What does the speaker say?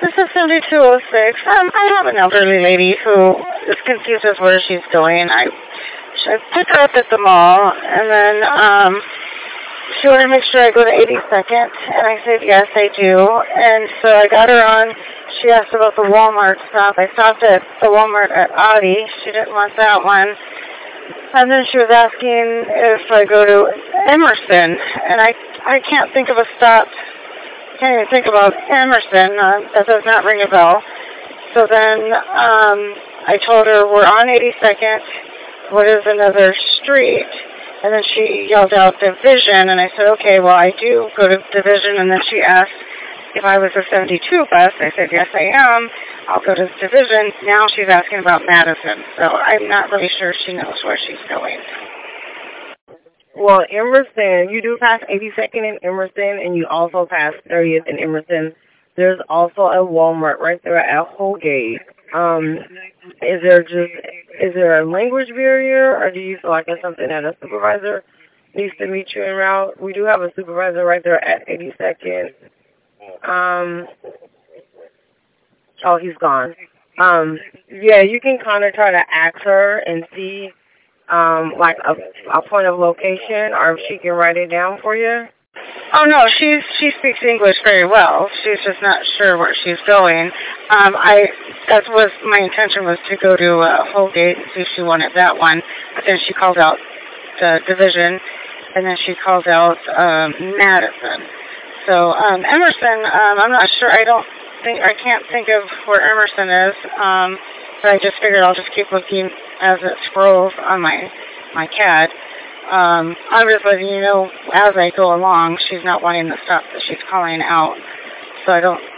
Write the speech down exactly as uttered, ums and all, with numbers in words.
this is seventy-two oh six. Um, I have an elderly lady who is confused as where she's going. I, I picked her up at the mall, and then um, she wanted to make sure I go to eighty-second, and I said, yes, I do. And so I got her on. She asked about the Walmart stop. I stopped at the Walmart at Audi. She didn't want that one. And then she was asking if I go to Emerson, and I, I can't think of a stop. Can't even think about Emerson. Uh, that does not ring a bell. So then um, I told her we're on eighty-second. What is another street? And then she yelled out Division, and I said, okay, well, I do go to Division. And then she asked if I was a seventy-two bus. I said, yes, I am. I'll go to Division. Now she's asking about Madison. So I'm not really sure she knows where she's going. Well, Emerson, you do pass eighty-second in Emerson, and you also pass thirtieth in Emerson. There's also a Walmart right there at Holgate. Um, is there just is there a language barrier, or do you feel like it's something that a supervisor needs to meet you en route? We do have a supervisor right there at eighty-second. Um, oh, he's gone. Um, yeah, you can kind of try to ask her and see. Um, like a, a point of location, or if she can write it down for you? Oh, no, she's, she speaks English very well. She's just not sure where she's going. Um, I, that was, my intention was to go to uh, Holgate and see if she wanted that one, but then she called out the Division, and then she called out um, Madison. So, um, Emerson, um, I'm not sure, I don't think, I can't think of where Emerson is, um, but I just figured I'll just keep looking as it scrolls on my my C A D. Um, I'm just letting you know as I go along, she's not wanting the stuff that she's calling out, so I don't